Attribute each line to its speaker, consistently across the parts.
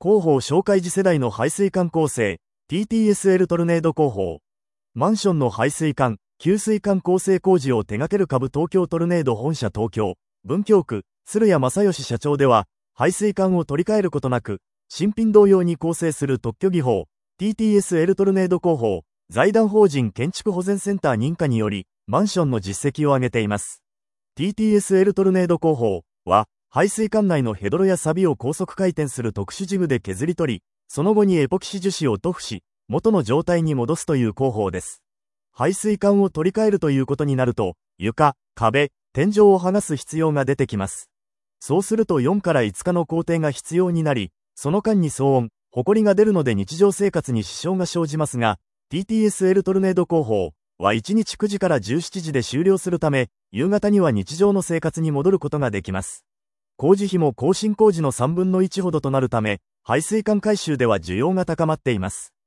Speaker 1: 広報紹介次世代の排水管構成、TTSL トルネード工法。マンションの排水管、給水管構成工事を手掛ける株東京トルネード本社東京、文京区、鶴谷正義社長では、排水管を取り替えることなく、新品同様に構成する特許技法、TTSL トルネード工法、財団法人建築保全センター認可により、マンションの実績を上げています。TTSL トルネード工法は、排水管内のヘドロや錆を高速回転する特殊ジグで削り取り、その後にエポキシ樹脂を塗布し、元の状態に戻すという工法です。排水管を取り替えるということになると、床、壁、天井を剥がす必要が出てきます。そうすると4から5日の工程が必要になり、その間に騒音、埃が出るので日常生活に支障が生じますが、TTSL トルネード工法は1日9時から17時で終了するため、夕方には日常の生活に戻ることができます。工事費も更新工事の3分の1ほどとなるため、排水管改修では需要が高まっています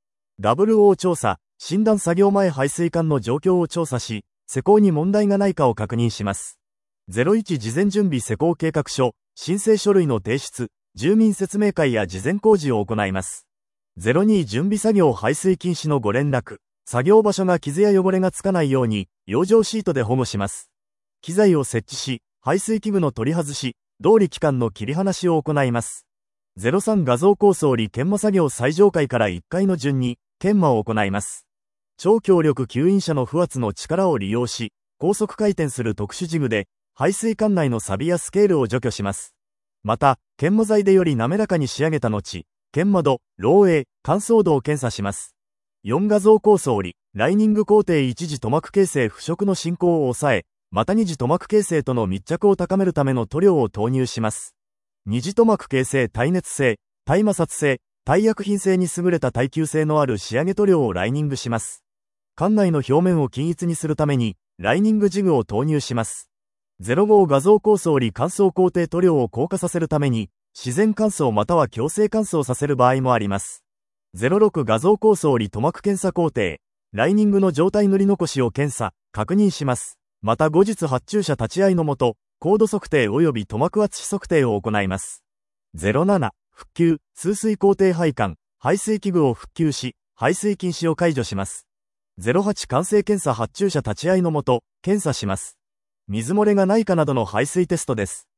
Speaker 1: 。WO 調査、診断作業前排水管の状況を調査し、施工に問題がないかを確認します。01事前準備施工計画書、申請書類の提出、住民説明会や事前工事を行います。02準備作業排水禁止のご連絡、作業場所が傷や汚れがつかないように、養生シートで保護します。機材を設置し、排水器具の取り外し、動力管の切り離しを行います。03画像構想理研磨作業最上階から1階の順に、研磨を行います。超強力吸引車の負圧の力を利用し、高速回転する特殊ジグで、排水管内の錆やスケールを除去します。また、研磨剤でより滑らかに仕上げた後、研磨度、漏洩、乾燥度を検査します。4画像構想理、ライニング工程一次塗膜形成腐食の進行を抑え、また二次塗膜形成との密着を高めるための塗料を投入します。二次塗膜形成耐熱性、耐摩擦性、耐薬品性に優れた耐久性のある仕上げ塗料をライニングします。管内の表面を均一にするために、ライニングジグを投入します。05画像構想理乾燥工程塗料を硬化させるために、自然乾燥または強制乾燥させる場合もあります。06画像構想理塗膜検査工程、ライニングの状態塗り残しを検査、確認します。また後日発注者立ち会いのもと、高度測定及び塗膜圧指測定を行います。07復旧、通水工程配管、排水器具を復旧し、排水禁止を解除します。08完成検査発注者立ち会いのもと、検査します。水漏れがないかなどの排水テストです。